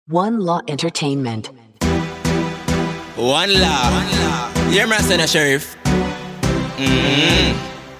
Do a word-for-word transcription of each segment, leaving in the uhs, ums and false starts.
One Law Entertainment. One Law. You're my son, Sheriff. Mm-hmm.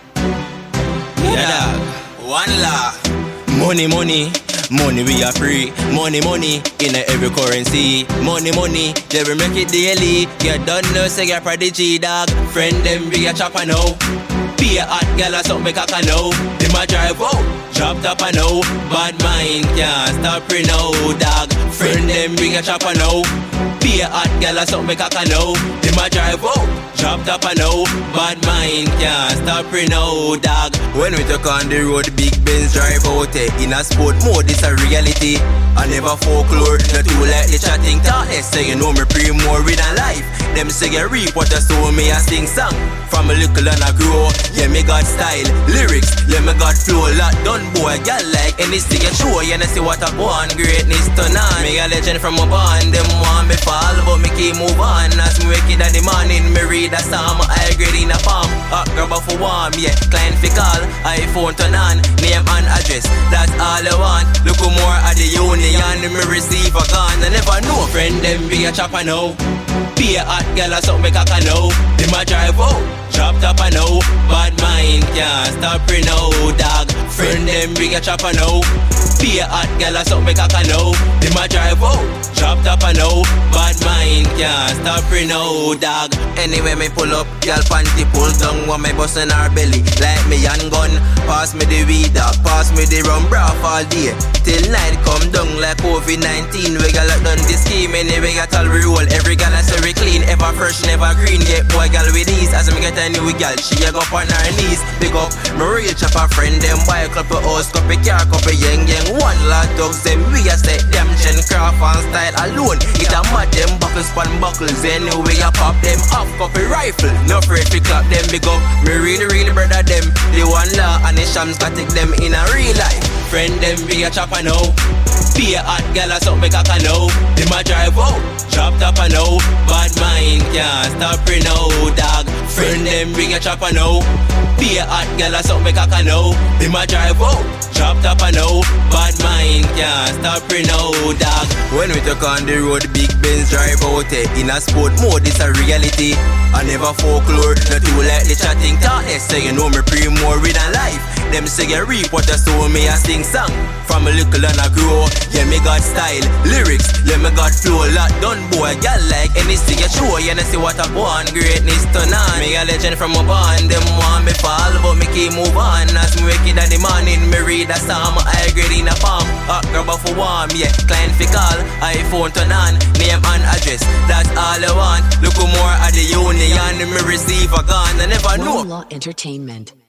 Yeah, dog. One Law. Money, money. Money we are free. Money, money. In every currency. Money, money. They will make it daily. You don't know, say you're prodigy, dog. Friend them, we a chopper now. Be a hot girl or something make a know. They my drive out. Dropped up I know. Bad mind can't stop me now, dog. Friend them bring a chopper now. Be a hot girl or something make a know. They my drive out. Dropped up I know. Bad mind can't stop me now, dog. When we took on the road, big Benz drive out. Eh. In a sport mode, it's a reality. I never folklore, not too like the chatting talk. They say you know me pre more in a life. Them say you reap what I sow, me a sing song. From a little and I grow. Yeah, me got style, lyrics, yeah, me got flow. Lot done boy, girl like anything you show. You know see what I want, greatness turn on. Me a legend from a band, them want me fall, but me keep move on. As me wake in the morning, me read a psalm, I grade in a palm. Hot grab for warm, yeah, client fi call, iPhone turn on, name and address, that's all I want. Look more at the union, me receive a gun. I never know, friend them be a chopper now. Be a hot girl or something make a know. They my drive out, dropped up I know. Bad mind can't stop me now, dog. Friend them bring a chopper now. Be a hot girl or something make a know. They my drive out, dropped up I know. Bad mind can't stop me now, dog. Anyway me pull up, girl panty pull down. Want me bust in her belly like me handgun. Pass me the weed dog, pass me the rum broth all day till night come down like COVID nineteen. We got done this scheme anyway got all we roll. Every gal I say we clean, ever fresh, never green. Get boy gal with these. As me get a new gal, she a go up on her knees. Big up, me real chopper friend them. Buy a couple house, couple car, couple yang yang. One lot dogs them, we a set them. Gen craft and style alone. It a mad them buckles, pan buckles. Anyway I pop them off, couple rifle. No afraid to clap them. Big up, me really really brother them. The one law and the shams got take them in a real life. Friend them be a chopper now. Be a hot girl or something make a know. They my drive out, dropped up I know. Bad mind can't stop me now, dog. Friend them bring a chopper now. Be a hot girl or something make a know. They my drive out, dropped up I know. Bad mind can't stop me now, dog. When we took on the road, big Benz drive out. Eh. In a sport mode, it's a reality. I never folklore, not too like the chatting talk. They say you know me pre more in a life. Them say you reap what I sow, me a sing song. From a little and I grow. Yeah, me got style, lyrics, yeah, me got flow. Lot done boy, girl like anything you show. You know see what I want, greatness turn on. Me a legend from a band, them want me fall, but me keep move on. As me wake in the morning, me read a psalm, I grade in a palm. Hot grab for warm, yeah, client fi call, iPhone turn on, name and address, that's all I want. Look more at the union, me receive a gun, I never know. One Law Entertainment.